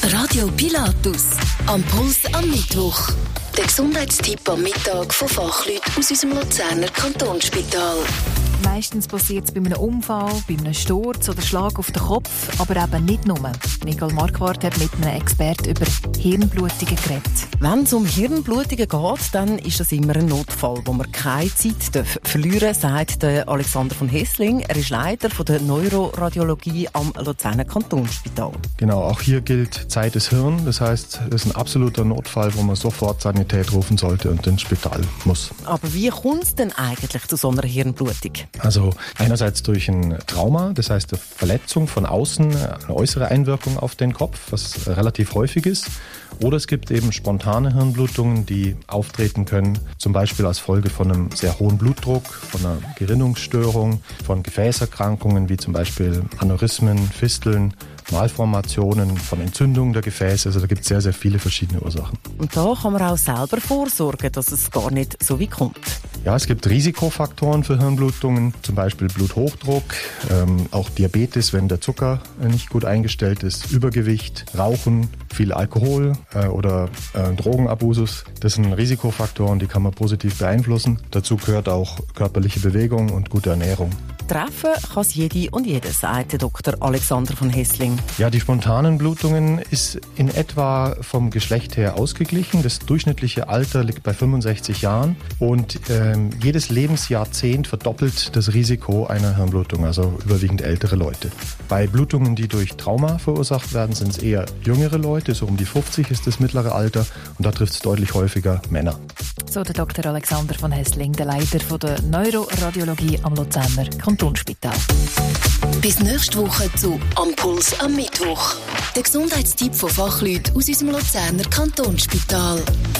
Radio Pilatus. Am Puls am Mittwoch. Der Gesundheitstipp am Mittag von Fachleuten aus unserem Luzerner Kantonsspital. Meistens passiert es bei einem Unfall, bei einem Sturz oder Schlag auf den Kopf, aber eben nicht nur. Nicole Marquardt hat mit einem Experten über Hirnblutungen geredet. Wenn es um Hirnblutungen geht, dann ist das immer ein Notfall, wo man keine Zeit verlieren darf, sagt Alexander von Hessling. Er ist Leiter der Neuroradiologie am Luzerner Kantonsspital. Genau, auch hier gilt Zeit ist Hirn. Das heißt, es ist ein absoluter Notfall, wo man sofort Sanität rufen sollte und ins Spital muss. Aber wie kommt es denn eigentlich zu so einer Hirnblutung? Also einerseits durch ein Trauma, das heißt eine Verletzung von außen, eine äußere Einwirkung auf den Kopf, was relativ häufig ist. Oder es gibt eben spontane Hirnblutungen, die auftreten können, zum Beispiel als Folge von einem sehr hohen Blutdruck, von einer Gerinnungsstörung, von Gefäßerkrankungen wie zum Beispiel Aneurysmen, Fisteln, Malformationen, von Entzündungen der Gefäße. Also da gibt es sehr, sehr viele verschiedene Ursachen. Und da kann man auch selber vorsorgen, dass es gar nicht so weit kommt. Ja, es gibt Risikofaktoren für Hirnblutungen, zum Beispiel Bluthochdruck, auch Diabetes, wenn der Zucker nicht gut eingestellt ist, Übergewicht, Rauchen, viel Alkohol oder Drogenabusus. Das sind Risikofaktoren, die kann man positiv beeinflussen. Dazu gehört auch körperliche Bewegung und gute Ernährung. Treffen kann es jede und jeder, sagt Dr. Alexander von Hessling. Ja, die spontanen Blutungen ist in etwa vom Geschlecht her ausgeglichen. Das durchschnittliche Alter liegt bei 65 Jahren und jedes Lebensjahrzehnt verdoppelt das Risiko einer Hirnblutung, also überwiegend ältere Leute. Bei Blutungen, die durch Trauma verursacht werden, sind es eher jüngere Leute, so um die 50 ist das mittlere Alter und da trifft es deutlich häufiger Männer. So der Dr. Alexander von Hessling, der Leiter der Neuroradiologie am Luzerner Kantonsspital. Bis nächste Woche zu «Am Puls am Mittwoch». Der Gesundheitstipp von Fachleuten aus unserem Luzerner Kantonsspital.